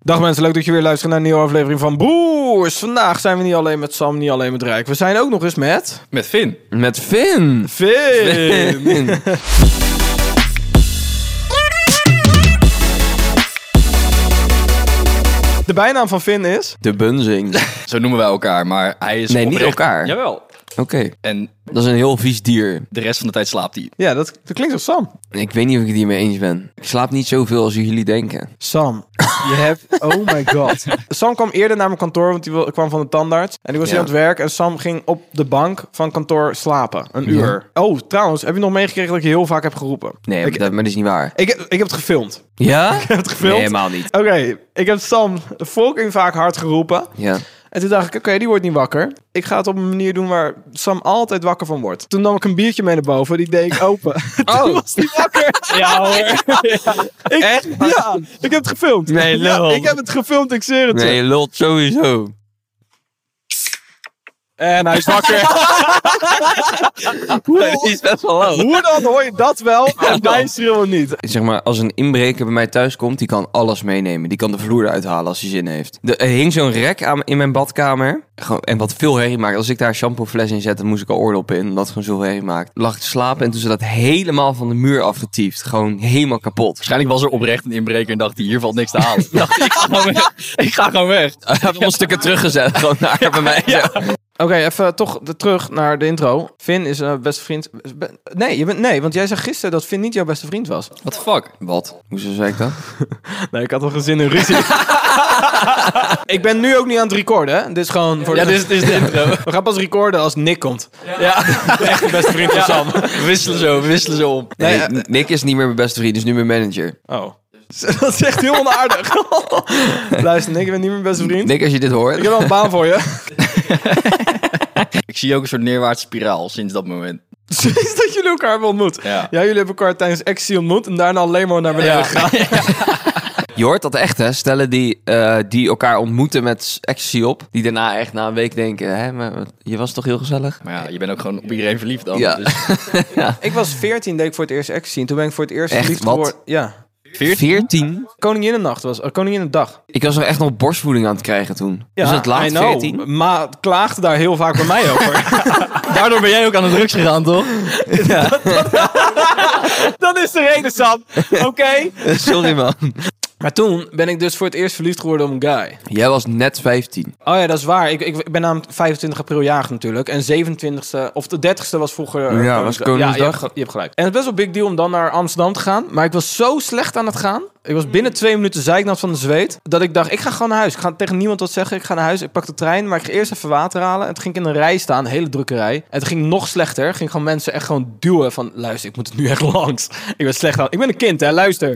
Dag mensen, leuk dat je weer luistert naar een nieuwe aflevering van Broers. Vandaag zijn we niet alleen met Sam, niet alleen met Rijk. We zijn ook nog eens met... Met Finn. Met Finn. Finn. De bijnaam van Finn is... De Bunzing. Zo noemen wij elkaar, maar hij is Nee, oprecht... niet elkaar. Jawel. Oké. En Dat is een heel vies dier. de rest van de tijd slaapt hij. Ja, dat klinkt als Sam. Ik weet niet of ik het hiermee eens ben. Ik slaap niet zoveel als jullie denken. Sam, je hebt... Oh my god. Sam kwam eerder naar mijn kantoor, want die kwam van de tandarts. En die was hier aan het werk. En Sam ging op de bank van kantoor slapen. Een uur. Oh, trouwens, heb je nog meegekregen dat ik je heel vaak heb geroepen? Nee, maar dat is niet waar. Ik heb het gefilmd. Ja? Ik heb het gefilmd. Nee, helemaal niet. Oké, ik heb Sam fucking vaak hard geroepen. Ja. En toen dacht ik, oké, die wordt niet wakker. Ik ga het op een manier doen waar Sam altijd wakker van wordt. Toen nam ik een biertje mee naar boven, die deed ik open. Toen was hij wakker. Ja hoor. Echt? Ja, ik heb het gefilmd. Nee, lul. Ja, ik heb het gefilmd, ik zweer het je. Nee, je lult sowieso. En hij is wakker. Dat is best wel low. Hoe dan hoor je dat wel en mij schreeuwen niet? Zeg maar, als een inbreker bij mij thuis komt, die kan alles meenemen. Die kan de vloer eruit halen als hij zin heeft. Er hing zo'n rek in mijn badkamer. En wat veel herrie maakt. Als ik daar een shampoofles in zet, dan moest ik al oordop in. Omdat het gewoon zoveel herrie maakt. Lag ik te slapen en toen ze dat helemaal van de muur afgetiefd. Gewoon helemaal kapot. Waarschijnlijk was er oprecht een inbreker en dacht hij, hier valt niks te halen. Dacht ik ga gewoon weg. Ik ga gewoon weg. Hij had allemaal stukken teruggezet. Gewoon naar bij mij. Ja. Oké, even toch terug naar de intro. Finn is een beste vriend. Nee, want jij zei gisteren dat Finn niet jouw beste vriend was. What the fuck? Wat? Hoezo zei ik dat? Nee, ik had al geen zin in ruzie. Ik ben nu ook niet aan het recorden, hè? Dit is gewoon voor Ja, dit is de intro. We gaan pas recorden als Nick komt. Ja. Echt de beste vriend van Sam. We wisselen zo om. Nee, Nick is niet meer mijn beste vriend, is nu mijn manager. Oh. Dat is echt heel onaardig. Luister, Nick, ik ben niet mijn beste vriend. Nick, als je dit hoort. Ik heb wel een baan voor je. Ik zie ook een soort neerwaartse spiraal sinds dat moment. Sinds dat jullie elkaar hebben ontmoet. Ja. Jullie hebben elkaar tijdens Ecstasy ontmoet en daarna alleen maar naar beneden gegaan. Je hoort dat echt, hè? Stellen die elkaar ontmoeten met ecstasy op. Die daarna echt na een week denken, hè, maar je was toch heel gezellig? Maar ja, je bent ook gewoon op iedereen verliefd dan. Ja. Dus Ik was 14, deed ik voor het eerst Ecstasy. En toen ben ik voor het eerst Echt? verliefd Wat? geworden. Ja. 14? Koninginnenacht was Koninginnedag. Ik was nog echt nog borstvoeding aan het krijgen toen. Ja, Dus het laat I know. 14? Maar het klaagde daar heel vaak bij mij over. daardoor ben jij ook aan de drugs gegaan, toch? Dat is de reden, Sam. Oké. Sorry, man. Maar toen ben ik dus voor het eerst verliefd geworden op een guy. Jij was net 15. Oh ja, dat is waar. Ik ben namelijk 25 april jarig natuurlijk. En 27e, of de 30e was vroeger... Ja, was Koningsdag. Ja, je hebt gelijk. En het is best wel big deal om dan naar Amsterdam te gaan. Maar ik was zo slecht aan het gaan. Ik was binnen 2 minuten zeiknat van de zweet. Dat ik dacht, ik ga gewoon naar huis. Ik ga tegen niemand wat zeggen. Ik ga naar huis. Ik pak de trein. Maar ik ga eerst even water halen. En toen ging ik in een rij staan. Een hele drukke rij. En het ging nog slechter. Ging gewoon mensen echt gewoon duwen van... Luister, ik moet het nu echt langs. Ik ben slecht aan... Ik ben een kind, hè. Luister.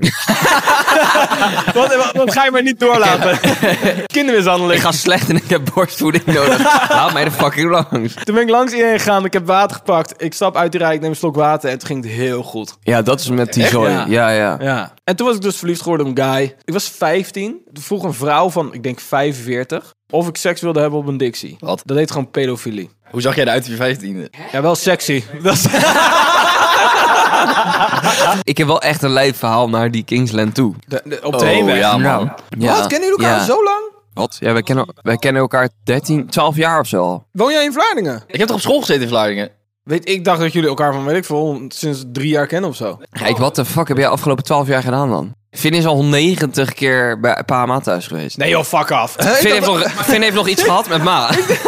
wat ga je maar niet doorlaten? Kindermishandeling. Ik ga slecht en ik heb borstvoeding nodig. Laat mij de fucking langs. Toen ben ik langs iedereen gegaan. Ik heb water gepakt. Ik stap uit die rij. Ik neem een slok water. En toen ging het heel goed. Ja, dat is met die Echt? zooi. Ja. Ja. Ja. En toen was ik dus verliefd geworden op een guy. Ik was 15. Toen vroeg een vrouw van, ik denk 45... of ik seks wilde hebben op een dictie. Wat? Dat heet gewoon pedofilie. Hoe zag jij eruit op je 15e? Ja, wel sexy. Dat is... Ik heb wel echt een lijf verhaal naar die Kingsland toe. Op de heenweg. ja, man. Nou, ja. Wat? Kennen jullie elkaar Ja. zo lang? Wat? Ja, wij kennen elkaar 12 jaar of zo al. Woon jij in Vlaardingen? Ik heb toch op school gezeten in Vlaardingen? Ik dacht dat jullie elkaar van, weet ik veel, sinds 3 jaar kennen of zo. Kijk, wat de fuck heb jij afgelopen 12 jaar gedaan dan? Finn is al 90 keer bij pa en ma thuis geweest. Nee joh, fuck af. Finn heeft nog iets gehad met ma.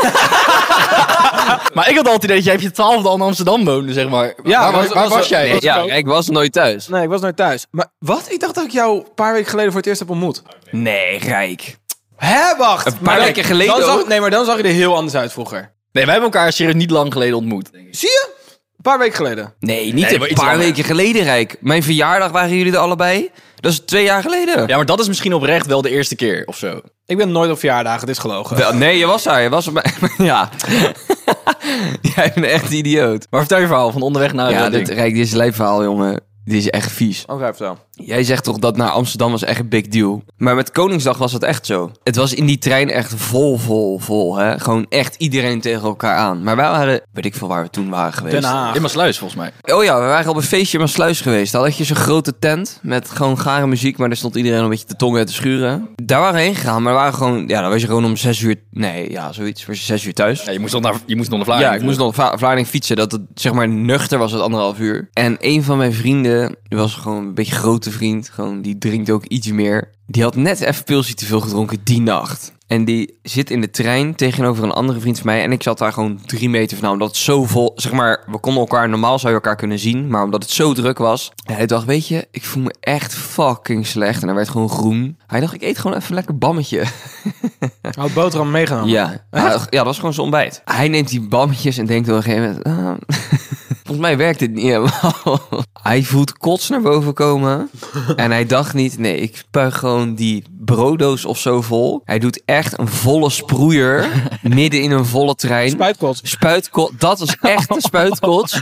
Maar ik had altijd idee dat jij op je 12e al in Amsterdam woonde, zeg maar. Ja, waar was jij? Nee, Ja, ik was nooit thuis. Nee, ik was nooit thuis. Maar wat? Ik dacht dat ik jou een paar weken geleden voor het eerst heb ontmoet. Nee, Rijk. Hè, wacht. Een paar weken geleden dan ook? Nee, maar dan zag je er heel anders uit vroeger. Nee, wij hebben elkaar serieus niet lang geleden ontmoet. Zie je? Een paar weken geleden. Nee, niet Nee, een maar iets paar langer. weken geleden, Rijk. Mijn verjaardag waren jullie er allebei. Dat is 2 jaar geleden. Ja, maar dat is misschien oprecht wel de eerste keer of zo. Ik ben nooit op verjaardagen, dit is gelogen. Wel, nee, je was daar. Je was op mijn... Ja. Jij bent echt een idioot. Maar vertel je verhaal van onderweg naar... Ja, ding. Rijk, dit is een lijfverhaal, jongen. Die is echt vies. Oké, vertel. Jij zegt toch dat naar Amsterdam was echt een big deal. Maar met Koningsdag was het echt zo. Het was in die trein echt vol, hè. Gewoon echt iedereen tegen elkaar aan. Maar wij waren, weet ik veel waar we toen waren geweest. Den Haag. In Maassluis, volgens mij. Oh ja, we waren op een feestje in Maassluis geweest. Daar had je zo'n grote tent met gewoon gare muziek. Maar daar stond iedereen een beetje te tongen en te schuren. Daar waren we heen gegaan, maar we waren gewoon... Ja, dan was je gewoon om 6 uur... Nee, ja, zoiets. Was je 6 uur thuis. Ja, je moest nog naar Vlaardingen. Ja, ik moest nog Vlaardingen fietsen. Dat het, zeg maar, nuchter was het 1,5 uur. En een van mijn vrienden, die was gewoon een beetje grote vriend. Gewoon, die drinkt ook iets meer. Die had net even pilsje te veel gedronken die nacht. En die zit in de trein tegenover een andere vriend van mij. En ik zat daar gewoon 3 meter van. Omdat het zo vol... Zeg maar, we konden elkaar... Normaal zou je elkaar kunnen zien. Maar omdat het zo druk was. En hij dacht, weet je, ik voel me echt fucking slecht. En hij werd gewoon groen. Hij dacht, ik eet gewoon even een lekker bammetje. Had boterham meegenomen? Ja, dat was gewoon zijn ontbijt. Hij neemt die bammetjes en denkt op een gegeven moment... volgens mij werkt dit niet helemaal. Hij voelt kots naar boven komen. En hij dacht niet... Nee, ik spuig gewoon die brooddoos of zo vol. Hij doet echt een volle sproeier. Midden in een volle trein. Spuitkots. Dat was echt een spuitkots.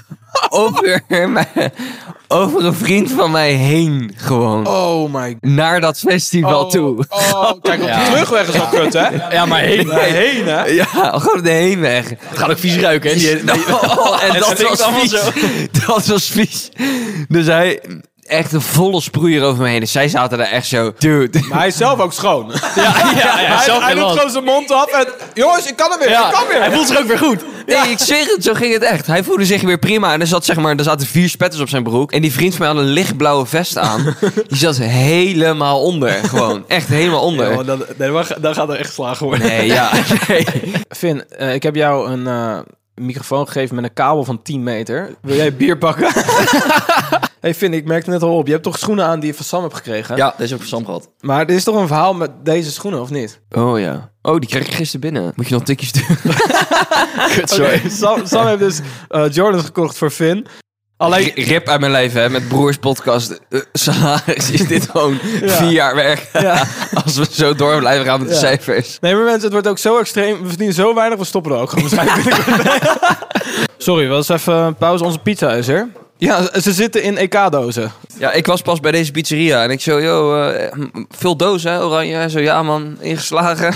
Over een vriend van mij heen gewoon. Oh my... Naar dat festival toe. Kijk, op de terugweg is al kut, hè? Ja, maar heen. Heen, hè? Ja, gewoon de heenweg. Het gaat ook vies ruiken, hè? En dat was vies. Dat was vies. Dus hij... Echt een volle sproeier over me heen. Dus zij zaten daar echt zo... Dude. Maar hij is zelf ook schoon. Hij doet gewoon zijn mond af en... Jongens, ik kan hem weer, ik kan weer. Hij voelt zich ook weer goed. Nee, ik zweer het, zo ging het echt. Hij voelde zich weer prima. En er zaten 4 spetters op zijn broek. En die vriend van mij had een lichtblauwe vest aan. Die zat helemaal onder. Gewoon, echt helemaal onder. Ja, dan gaat er echt slagen worden. Nee, ja. Nee. Finn, ik heb jou een microfoon gegeven met een kabel van 10 meter. Wil jij bier pakken? Hey Finn, ik merkte net al op. Je hebt toch schoenen aan die je van Sam hebt gekregen? Ja, deze heb ik van Sam gehad. Maar er is toch een verhaal met deze schoenen, of niet? Oh ja. Oh, die kreeg ik gisteren binnen. Moet je nog een tikje sturen? Sorry. Sam heeft dus Jordan gekocht voor Finn. Alleen... Rip uit mijn leven, hè. Met Broers podcast salaris is dit gewoon 4 jaar werk. Ja. Als we zo door blijven gaan met de cijfers. Nee, maar mensen, het wordt ook zo extreem. We verdienen zo weinig, we stoppen er ook gewoon waarschijnlijk. Sorry, wel eens even pauze. Onze pizza is er. Ja, ze zitten in EK-dozen. Ja, ik was pas bij deze pizzeria en ik zo, veel dozen, hè, oranje. Hij zo, ja man, ingeslagen.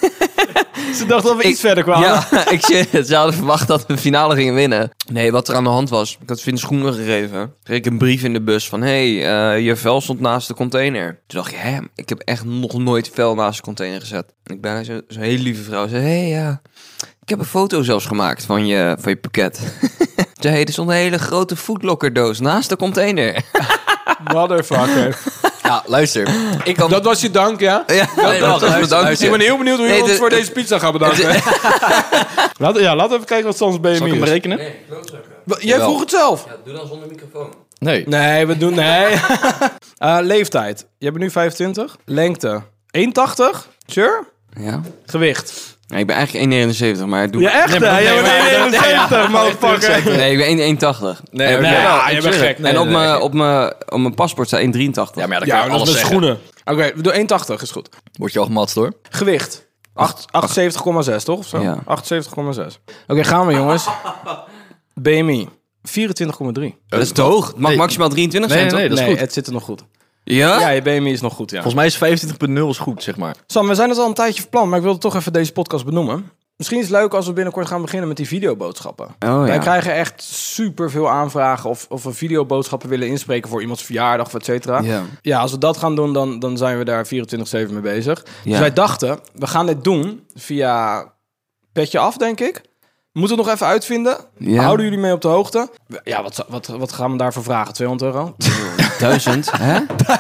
Ze dachten dat we iets verder kwamen. Ja, ze hadden verwacht dat we de finale gingen winnen. Nee, wat er aan de hand was, ik had Finn schoenen gegeven. Kreeg ik een brief in de bus van, je vel stond naast de container. Toen dacht ik, ik heb echt nog nooit vel naast de container gezet. En ik ben zo'n hele lieve vrouw. Ze zei, ik heb een foto zelfs gemaakt van je pakket. Ze zei, er stond een hele grote Foodlocker-doos naast de container. Motherfucker. Ja, luister. Dat was je dank, ja? Ja, dat was mijn dank. Ik ben heel benieuwd hoe je ons voor deze pizza gaat bedanken. Laten we even kijken wat Sans BMI is. Zal ik hem berekenen? Jij vroeg het zelf. Ja, doe dan zonder microfoon. Nee. Nee, we doen... Nee. Leeftijd. Je bent nu 25. Lengte. 1,80. Sure. Ja. Gewicht. Nee, ik ben eigenlijk 1,79, maar doe... Ja, echt hè? Jij bent 1,71, motherfucker. Nee, ik ben 1,80. Nee, je bent gek. En op mijn paspoort staat 1,83. Ja, maar ja, dan kan Ja, je dat alles is met zeggen. schoenen. Oké, we doen 1,80 is goed. Word je al gematst, hoor. Gewicht. 78,6 toch? Of zo? Ja. 78,6. Oké, gaan we jongens. BMI. 24,3. Dat is te hoog. Het mag Nee. maximaal 23 zijn, toch? Nee, dat is Nee, goed. het zit er nog goed. Ja? Ja, je BMI is nog goed, ja. Volgens mij is 25,0 is goed, zeg maar. Sam, we zijn het al een tijdje van plan, maar ik wilde toch even deze podcast benoemen. Misschien is het leuk als we binnenkort gaan beginnen met die videoboodschappen. Oh, Wij ja. krijgen echt super veel aanvragen of we videoboodschappen willen inspreken voor iemands verjaardag of et cetera. Ja. Ja, als we dat gaan doen, dan zijn we daar 24/7 mee bezig. Dus Ja. wij dachten, we gaan dit doen via Petje Af, denk ik. We moeten het nog even uitvinden. Ja. Houden jullie mee op de hoogte? Ja, wat gaan we daarvoor vragen? €200? 1000, hè?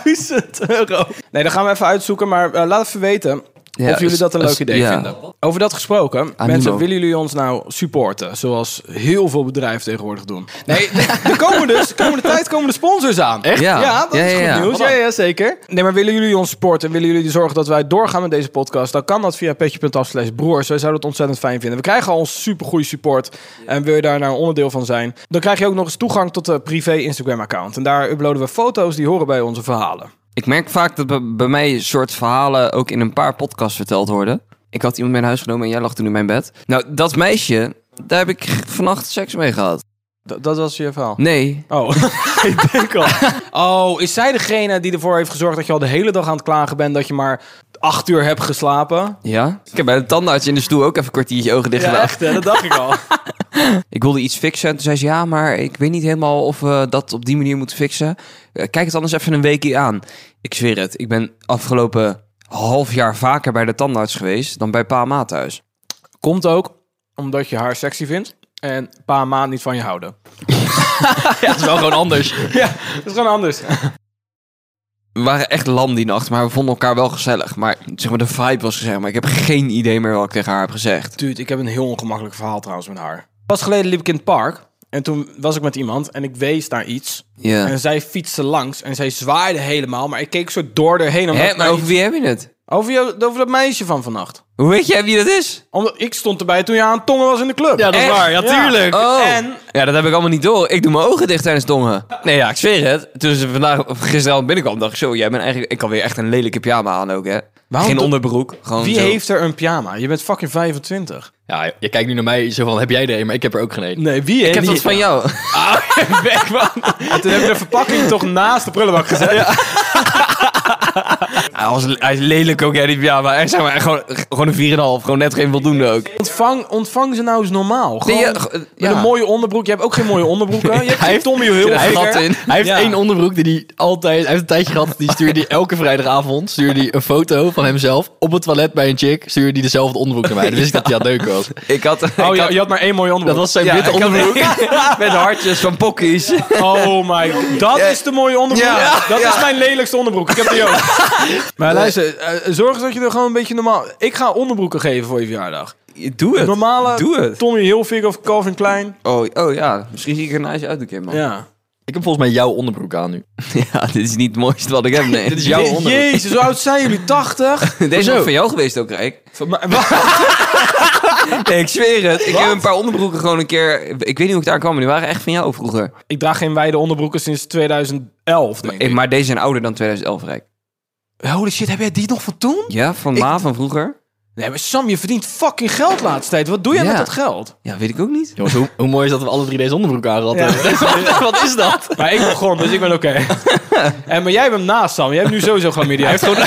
€1000. Nee, dat gaan we even uitzoeken, maar laat even weten... Ja, of jullie dat een leuk idee ja. vinden. Over dat gesproken, Animo. mensen, willen jullie ons nou supporten? Zoals heel veel bedrijven tegenwoordig doen. Nee, de komende tijd komen de sponsors aan. Echt? Ja. Dat is goed nieuws. Wat dan? Ja, zeker. Nee, maar willen jullie ons supporten? Willen jullie zorgen dat wij doorgaan met deze podcast? Dan kan dat via petje.af/broers. Wij zouden het ontzettend fijn vinden. We krijgen al ons supergoeie support. En wil je daar nou een onderdeel van zijn? Dan krijg je ook nog eens toegang tot de privé Instagram account. En daar uploaden we foto's die horen bij onze verhalen. Ik merk vaak dat bij mij soort verhalen ook in een paar podcasts verteld worden. Ik had iemand mee naar huis genomen en jij lag toen in mijn bed. Nou, dat meisje, daar heb ik vannacht seks mee gehad. Dat was je verhaal? Nee. Oh, ik denk al. Oh, is zij degene die ervoor heeft gezorgd dat je al de hele dag aan het klagen bent dat je maar 8 uur hebt geslapen? Ja? Ik heb bij de tandarts in de stoel ook even een kwartiertje ogen dicht gedaan. echt hè? Dat dacht ik al. Ik wilde iets fixen. Toen zei ze, ja, maar ik weet niet helemaal of we dat op die manier moeten fixen. Kijk het anders even een weekje aan. Ik zweer het. Ik ben afgelopen half jaar vaker bij de tandarts geweest dan bij pa en ma thuis. Komt ook omdat je haar sexy vindt en pa en ma niet van je houden. Ja, dat is wel gewoon anders. Ja, dat is gewoon anders. We waren echt lam die nacht, maar we vonden elkaar wel gezellig. Maar zeg maar, de vibe was gezegd, maar ik heb geen idee meer wat ik tegen haar heb gezegd. Dude, ik heb een heel ongemakkelijk verhaal trouwens met haar. Pas geleden liep ik in het park en toen was ik met iemand en ik wees naar iets. Ja. En zij fietste langs en zij zwaaide helemaal, maar ik keek zo door erheen. Hé, maar over wie heb je het? Over dat meisje van vannacht. Hoe weet jij wie dat is? Omdat ik stond erbij toen je aan het tongen was in de club. Ja, dat is Echt? waar. Ja, tuurlijk. Oh. En Ja, dat heb ik allemaal niet door. Ik doe mijn ogen dicht tijdens tongen. Nee, ja, ik zweer het. Toen ze gisteravond binnenkwam, dacht ik zo, jij bent eigenlijk... Ik had weer echt een lelijke pyjama aan ook, hè. Waarom Geen doe- onderbroek. Gewoon wie zo. heeft er een pyjama? Je bent fucking 25. Ja, je kijkt nu naar mij zo van, heb jij er een? Maar ik heb er ook geen een. Nee, wie Ik heb dat van jou. Weg, man. En toen heb je de verpakking toch naast de prullenbak gezet. Hij is lelijk ook, hè, die pyjama. Echt, zeg maar, gewoon een 4,5. Gewoon net geen voldoende ook. Ontvang ze nou eens normaal. Gewoon Nee, met een mooie onderbroek. Je hebt ook geen mooie onderbroeken. Je hebt geen Tommy heel Hij heeft vinger. gat in. Hij heeft Ja. één onderbroek die hij altijd... Hij heeft een tijdje gehad, die stuurde hij elke vrijdagavond... stuurde hij een foto van hemzelf op het toilet bij een chick... stuurde hij dezelfde onderbroek naar mij. Dan wist ik dat hij aan het neuken was. Oh, je had maar één mooie Dat onderbroek. was zijn Ja, witte ik had- onderbroek. Met hartjes van pokkies. Oh my god. Dat is de mooie onderbroek. Ja. Dat Ja. is mijn lelijkste onderbroek. Ik heb die ook. Maar luister, zorg eens dat je er gewoon een beetje normaal... Ik ga onderbroeken geven voor je verjaardag. Doe het. Normale Doe het. Tommy Hilfiger of Calvin Klein. Oh ja, misschien zie ik er nice uit een keer, man. Ja. Ik heb volgens mij jouw onderbroek aan nu. Ja, dit is niet het mooiste wat ik heb, nee. Dit is jouw onderbroek. Jezus, hoe oud zijn jullie? 80? Deze is ook van jou geweest ook, Rijk. Nee, ik zweer het. Ik heb een paar onderbroeken gewoon een keer... Ik weet niet hoe ik daar kwam, maar die waren echt van jou vroeger. Ik draag geen wijde onderbroeken sinds 2011, denk ik. Maar deze zijn ouder dan 2011, Rijk. Holy shit, heb jij die nog van toen? Ja, van Ma van vroeger? Nee, maar Sam, je verdient fucking geld de laatste tijd. Wat doe jij Ja. met dat geld? Ja, weet ik ook niet. Jongens, hoe mooi is dat we alle drie deze onderbroek aan gehad Ja. hebben. Wat is dat? Maar ik begon, dus ik ben oké. Maar jij bent naast Sam. Jij hebt nu sowieso chlamydia. Hij heeft gewoon...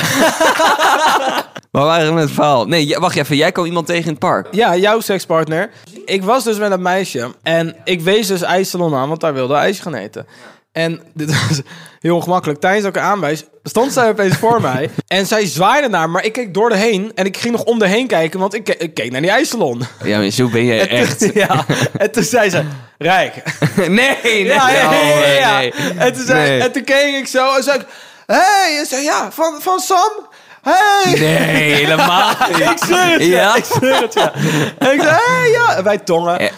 Waar waren we met het verhaal? Nee, wacht even. Jij kwam iemand tegen in het park. Ja, jouw sekspartner. Ik was dus met dat meisje. En ik wees dus ijssalon aan, want daar wilde ijs gaan eten. En dit was heel ongemakkelijk. Tijdens dat ik haar aanwijs, stond zij opeens voor mij. En zij zwaaide naar me, maar ik keek door de heen. En ik ging nog om de heen kijken, want ik keek naar die ijssalon. Ja, maar zo ben je echt. Ja. En toen zei ze, Rijk. Nee. Ja. Nee. En toen zei, Nee. en toen keek ik zo en zei ik, hey. En zei ja, van Sam. Hey. Nee, helemaal niet. Ik zweer het, Ja? ik zweer het, ja. En ik zei, hey, ja. En wij tongen.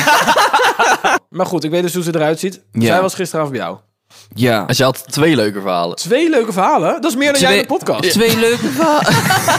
Maar goed, ik weet dus hoe ze eruit ziet. Ja. Zij was gisteravond bij jou. Ja. En ze had 2 leuke verhalen. 2 leuke verhalen. Dat is meer dan jij in de podcast. 2 leuke verhalen.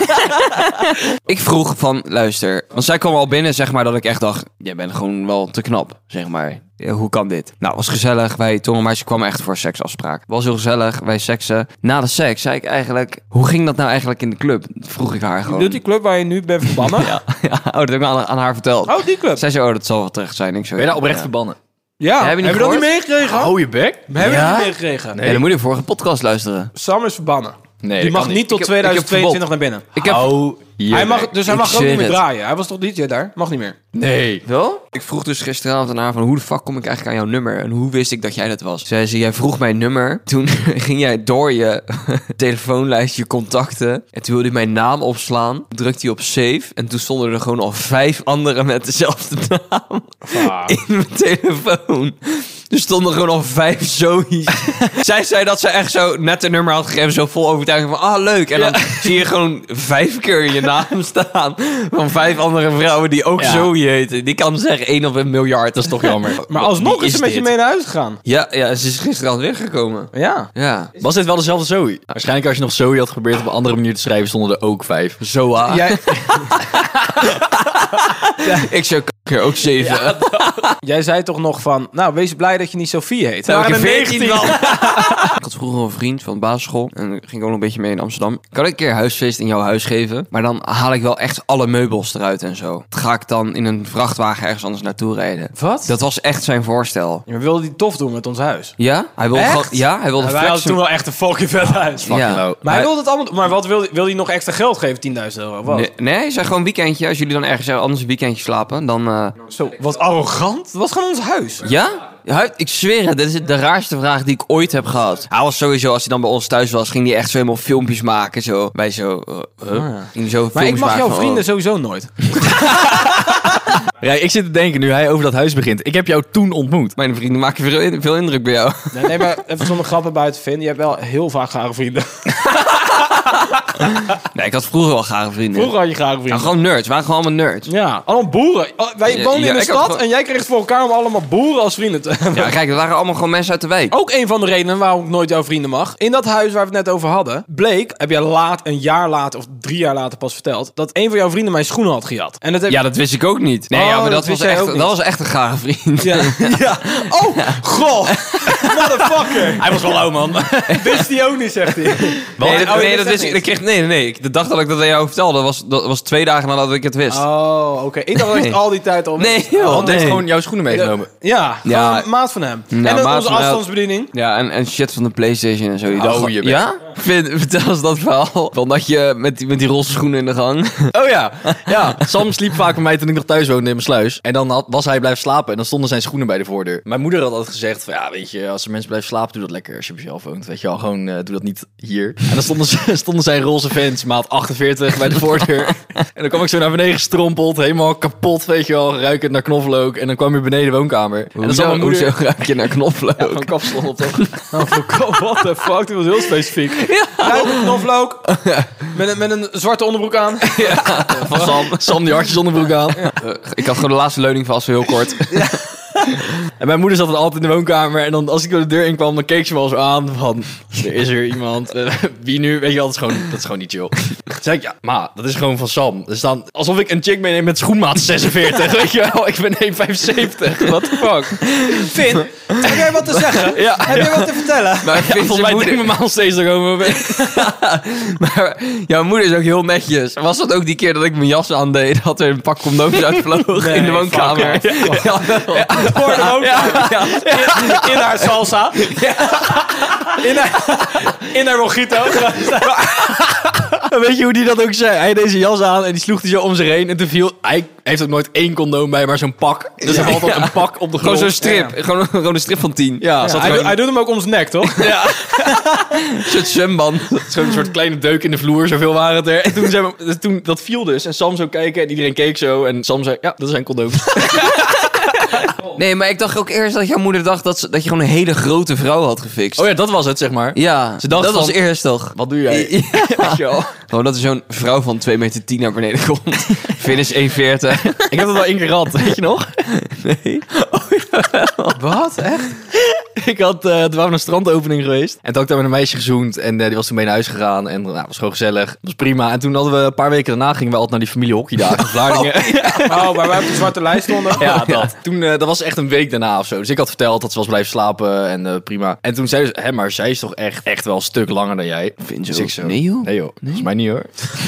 Ik vroeg van, luister. Want zij kwam al binnen, zeg maar, dat ik echt dacht... Jij bent gewoon wel te knap, zeg maar. Ja, hoe kan dit? Nou, was gezellig. Wij tongenmeisje kwam echt voor seksafspraak. Was heel gezellig. Wij seksen. Na de seks zei ik eigenlijk... Hoe ging dat nou eigenlijk in de club? Vroeg ik haar gewoon. Doet die club waar je nu bent verbannen? Ja, oh, dat heb ik aan haar verteld. Oh, die club. Zij zei, dat zal wel terecht zijn. Ik zo, Ben je nou oprecht ja. verbannen? Ja, Heb je niet hebben we dat niet gehoord? meegekregen? Hou je bek? Hebben we Ja? dat niet meegekregen? Ja, dan moet je de vorige podcast luisteren. Sam is verbannen. Nee, Die dat mag kan niet tot Ik heb 2022 naar binnen. Ik heb... Hou je Hij mag, bek. dus hij Ik mag ook niet zweer meer het. draaien. Hij was toch DJ daar? Mag niet meer. Nee. Wel? Ik vroeg dus gisteravond aan haar van hoe de fuck kom ik eigenlijk aan jouw nummer? En hoe wist ik dat jij dat was? Zei ze, jij vroeg mijn nummer. Toen ging jij door je telefoonlijstje contacten. En toen wilde hij mijn naam opslaan. Drukte hij op save. En toen stonden er gewoon al 5 anderen met dezelfde naam in mijn telefoon. Er stonden gewoon al 5 zoiets. Zij zei dat ze echt zo net een nummer had gegeven. Zo vol overtuiging van, leuk. En dan zie je gewoon 5 keer je naam staan. Van 5 andere vrouwen die ook Ja. Zoe heten. Die kan zeggen 1 op 1 miljard. Dat is toch jammer. Maar alsnog Wie is ze met je dit? mee naar huis gegaan. Ja, ze is gisteravond weer gekomen. Ja. Ja. Was dit wel dezelfde Zoe? Waarschijnlijk als je nog Zoe had geprobeerd op een andere manier te schrijven, stonden er ook 5. Zoa. Jij, Ik zo, keer ook 7. Jij zei toch nog van, nou, wees blij dat je niet Sophie heet. Nou, Waren ik er heb 14 19 dan. Ik had vroeger een vriend van de basisschool. En daar ging ik ook nog een beetje mee in Amsterdam. Kan ik een keer huisfeest in jouw huis geven? Maar dan haal ik wel echt alle meubels eruit en zo. Dat ga ik dan in een vrachtwagen ergens anders naartoe rijden. Wat? Dat was echt zijn voorstel. Ja, maar wilde die tof doen met ons huis? Ja? Hij wilde Echt? gewoon... Ja, hij wilde Ja, wij hadden flexen. toen wel echt een fucking vet huis. Ja. low. Maar hij wilde het allemaal... Maar wat wil hij nog extra geld geven? 10.000 euro? Wat? Nee, hij zei gewoon weekendje. Als jullie dan ergens anders een weekendje slapen, dan... Zo, wat arrogant. Dat was gewoon ons huis. Ja? Ja, ik zweer het, dit is de raarste vraag die ik ooit heb gehad. Hij was sowieso, als hij dan bij ons thuis was, ging hij echt zo helemaal filmpjes maken. Zo. Wij zo... ja. Ging hij zo Maar ik filmpjes mag maken jouw van, vrienden sowieso nooit. Ja, ik zit te denken, nu hij over dat huis begint. Ik heb jou toen ontmoet. Mijn vrienden maken veel indruk bij jou. Nee, maar even zonder grappen buiten vinden. Je hebt wel heel vaak gare vrienden. Nee, ik had vroeger wel gare vrienden. Vroeger had je gare Nou, vrienden. gewoon nerds. We waren gewoon allemaal nerds. Ja, allemaal boeren. Wij Ja, woonden in de ik had stad gewoon- en jij kreeg het voor elkaar om allemaal boeren als vrienden te hebben. Ja, kijk, dat waren allemaal gewoon mensen uit de wijk. Ook een van de redenen waarom ik nooit jouw vrienden mag. In dat huis waar we het net over hadden, bleek, heb je een jaar later of 3 jaar later pas verteld, dat een van jouw vrienden mijn schoenen had gejat. En dat heb Ja, dat wist ik ook niet. Nee, Oh, ja, maar dat dat wist was, jij echt, ook niet. dat was echt een gare vriend. Ja. Ja. Oh, goh. Motherfucker. Hij was wel lauw, man. Wist hij ook niet, zegt hij. Nee, Oh, je dat wist ik. niet. Nee. De dag dat ik dat aan jou vertelde, dat was 2 dagen nadat ik het wist. Oh, oké. Ik dacht dat ik het al die tijd al wist. Nee, joh. Want hij heeft Nee. gewoon jouw schoenen meegenomen. Ja, Ja. gewoon een maat van hem. Nou, en maat onze van hem. afstandsbediening. Ja, en shit van de PlayStation en zo. Die dag. je bent- Ja? Vertel eens dat verhaal. Van dat je met die roze schoenen in de gang. Oh ja. Ja, Sam sliep vaak bij mij toen ik nog thuis woonde in mijn sluis. En dan was hij blijven slapen en dan stonden zijn schoenen bij de voordeur. Mijn moeder had altijd gezegd van, ja, weet je, als er mensen blijven slapen, doe dat lekker als je op jezelf woont. Weet je wel, gewoon doe dat niet hier. En dan stonden zijn roze Vans, maat 48, bij de voordeur. En dan kwam ik zo naar beneden gestrompeld, helemaal kapot, weet je wel, ruikend naar knoflook. En dan kwam je beneden de woonkamer. En dan zat mijn moeder... Hoezo ruik je naar knoflook? Ja, gewoon kapsalon op toch? What the fuck, die was heel specifiek. Ja, knoflook. Met een zwarte onderbroek aan. Van Sam die hartjes onderbroek aan. Ik had gewoon de laatste leuning vast, heel kort. En mijn moeder zat dan altijd in de woonkamer. En dan als ik door de deur in kwam, dan keek ze me al zo aan van... Er is er iemand. Wie nu? Weet je wel, dat is gewoon niet chill. Toen zei ik, ja, maar dat is gewoon van Sam. Dus dan, alsof ik een chick meeneem met schoenmaat 46. Weet je wel, ik ben 1,75. What the fuck? Finn, heb jij wat te zeggen? Ja. Heb jij wat te vertellen? Maar Ja, volgens mij denkt mijn ma nog steeds erover. Maar jouw moeder is ook heel netjes. Was dat ook die keer dat ik mijn jas aandeed, dat er een pak condooms uitvloog in de woonkamer? fuck it. Ja, wel. Voor de woonkamer. In haar salsa. In haar mojito. Weet je hoe die dat ook zei? Hij had deze jas aan en die sloeg hij zo om zich heen. En toen viel... Hij heeft ook nooit 1 condoom bij, maar zo'n pak. Dus hij had altijd een pak op de grond. Gewoon zo'n strip. Gewoon een strip van 10. Ja, zat gewoon... Hij doet hem ook om zijn nek, toch? Ja. Een soort zwemband. Zo'n soort kleine deuk in de vloer, zoveel waren het er. En toen, toen dat viel dus. En Sam zo kijken en iedereen keek zo. En Sam zei, ja, dat zijn condooms. Nee, maar ik dacht ook eerst dat jouw moeder dacht dat je gewoon een hele grote vrouw had gefixt. Oh ja, dat was het, zeg maar. Ja, Ze dacht dat was van- eerst toch? Wat doe jij? Ja. Weet je wel. Gewoon dat er zo'n vrouw van 2,10 meter naar beneden komt. Finish 1,40. Ik heb dat wel 1 keer gehad, weet je nog? Nee. Wat? Echt? Ik had, toen waren we naar een strandopening geweest. En toen had ik daar met een meisje gezoend. En die was toen mee naar huis gegaan. En het was gewoon gezellig. Dat was prima. En toen hadden we een paar weken daarna gingen we altijd naar die familie hockeydagen in Vlaardingen. Oh, waar wij op de zwarte lijst stonden. Ja, dat. Toen, dat was echt een week daarna of zo. Dus ik had verteld dat ze was blijven slapen en prima. En toen zei ze, hè, maar zij is toch echt wel een stuk langer dan jij. Vind je Dus ook? ik zo, Nee, joh. Nee joh, volgens mij niet hoor.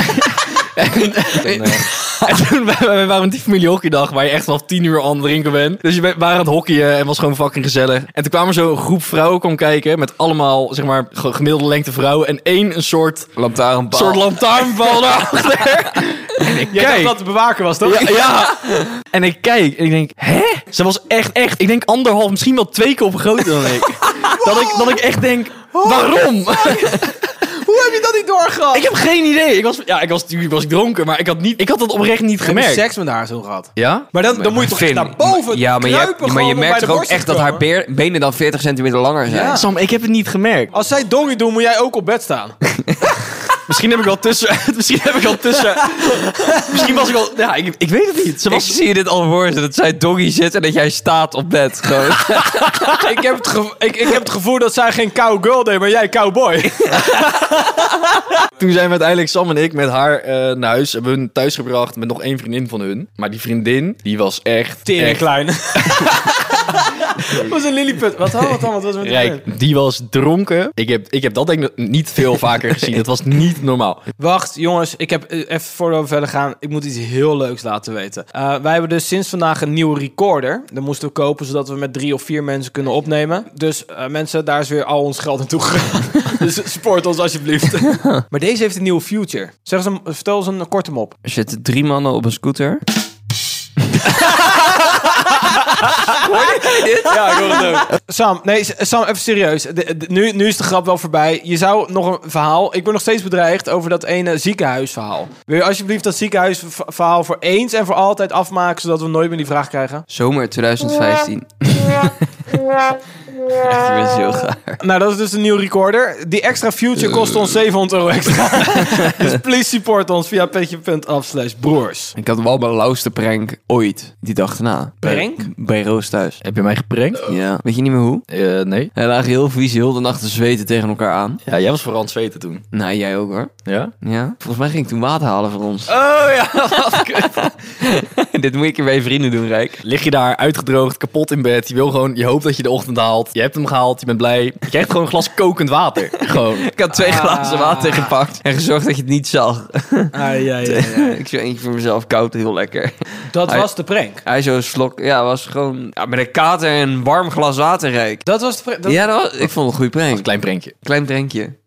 En toen wij waren met die familie hockeydag waar je echt wel 10 uur aan het drinken bent. Dus je waren aan het hockeyen en was gewoon fucking gezellig. En toen kwam er zo een groep vrouwen komen kijken met allemaal, zeg maar, gemiddelde lengte vrouwen. En één een soort lantaarnpaal daarachter. En ik Jij dacht dat de bewaker was, toch? ja. En ik kijk en ik denk, hè? Ze was echt, ik denk 1,5, misschien wel 2 keer groter dan ik. Dat ik echt denk, waarom? Hoe heb je dat niet doorgehad? Ik heb geen idee. Natuurlijk was ik dronken, maar ik had het oprecht niet Heb je gemerkt. seks met haar zo gehad? Ja? Maar dan moet je toch Finn, naar boven ja, maar kruipen je gewoon om bij merkt de toch ook borst te echt dat haar komen? benen dan 40 centimeter langer zijn. Ja. Sam, ik heb het niet gemerkt. Als zij doggy doen, moet jij ook op bed staan. Misschien heb ik al tussen... Misschien was ik al... Ja, ik weet het niet. Ik zie dit al voor ze, dat zij doggy zit en dat jij staat op bed. Gewoon. ik heb het gevoel dat zij geen cowgirl deed, maar jij cowboy. Toen zijn we uiteindelijk, Sam en ik, met haar naar huis. Hebben hun thuis gebracht met nog 1 vriendin van hun. Maar die vriendin, die was echt... Tering klein. was een lilliput. Wat was met die Rijk, die was dronken. Ik heb dat denk ik niet veel vaker gezien. Het was niet normaal. Wacht, jongens. Ik heb even voordat we verder gaan. Ik moet iets heel leuks laten weten. Wij hebben dus sinds vandaag een nieuwe recorder. Dat moesten we kopen zodat we met 3 of 4 mensen kunnen opnemen. Dus mensen, daar is weer al ons geld naartoe gegaan. Dus support ons alsjeblieft. Maar deze heeft een nieuwe future. Vertel eens een korte mop. Er zitten 3 mannen op een scooter. Ja, ik hoor het ook. Sam, even serieus. Nu is de grap wel voorbij. Je zou nog een verhaal... Ik ben nog steeds bedreigd over dat ene ziekenhuisverhaal. Wil je alsjeblieft dat ziekenhuisverhaal voor eens en voor altijd afmaken, zodat we nooit meer die vraag krijgen? Zomer 2015. Echt, je bent zo gaar. Nou, dat is dus een nieuwe recorder. Die extra future kost ons €700 extra. Dus please support ons via petje.af/broers. Ik had wel mijn lauwste prank ooit. Die dag erna. Prank? Bij Roos thuis. Heb je mij geprankt? Ja. Weet je niet meer hoe? Nee. Hij lag heel vies heel de nacht te zweten tegen elkaar aan. Ja, jij was vooral aan het zweten toen. Nou, jij ook hoor. Ja? Ja. Volgens mij ging ik toen water halen voor ons. Oh ja, wat kut. Dit moet ik er bij je vrienden doen, Rijk. Lig je daar uitgedroogd, kapot in bed. Je hoopt dat je de ochtend haalt. Je hebt hem gehaald, je bent blij. Je krijgt gewoon een glas kokend water. Gewoon. Ik had 2 glazen water gepakt en gezorgd dat je het niet zag. Ik zo eentje voor mezelf koud, heel lekker. Dat was de prank. Hij zo slok, ja, was gewoon met een kater en een warm glas water, Rijk. Dat was de prank. Ja, ik vond het een goede prank. Een klein prankje. Klein prankje.